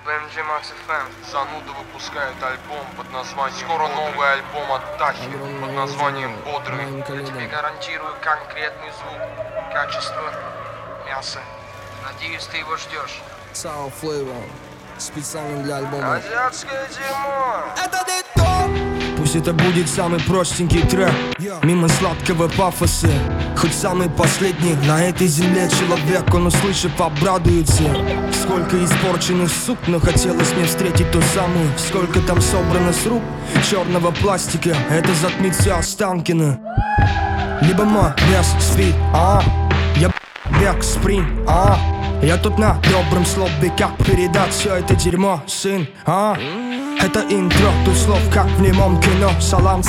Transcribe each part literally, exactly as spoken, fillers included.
би эм джи Max эф эм. Зануда выпускает альбом под названием Скоро новый альбом от Тахи под названием Бодрый. Я тебе гарантирую конкретный звук, качество, мясо. Надеюсь, ты его ждешь. Sour Flavor, специально для альбома. Азиатское дерьмо. Это не то. Пусть это будет самый простенький трек, мимо сладкого пафоса. Хоть самый последний на этой земле человек, он услышав обрадуется. Сколько испорченных сук, но хотелось мне встретить ту самую. Сколько там собрано с рук черного пластика, это затмится Останкино. Либо мой вес спит, а я бег спринт, а я тут на добром слове, как передать все это дерьмо, сын, а это интро, тут слов, как в немом кино. Салам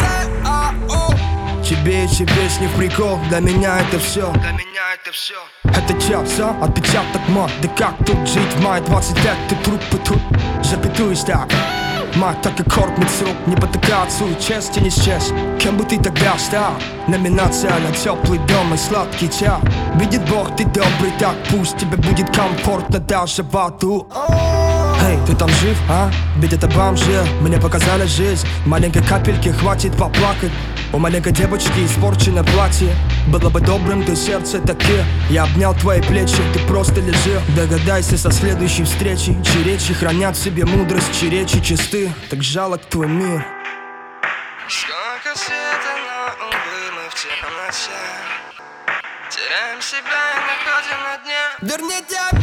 тебе эти песни в прикол. Для меня это все, для меня это все. Это час, а? Отпечаток мой. Да как тут жить в мае двадцать пять? Ты труп и тут запятуюсь так. Мать так и кормит с рук. Не потыкаться, и честь и не счесть. Кем бы ты тогда стал? Номинация на теплый дом и сладкий чай. Видит Бог, ты добрый, так пусть тебе будет комфортно даже в аду. Эй, ты там жив, а? Ведь это бомжи, мне показали жизнь. Маленькой капельки хватит поплакать. У маленькой девочки испорчено платье. Было бы добрым, ты сердце таки. Я обнял твои плечи, ты просто лежи. Догадайся со следующей встречи. Чьи речи хранят в себе мудрость, чьи речи чисты. Так жалок твой мир. Сколько света, но, увы, мы в темноте. Теряем себя и находим на дне. Верните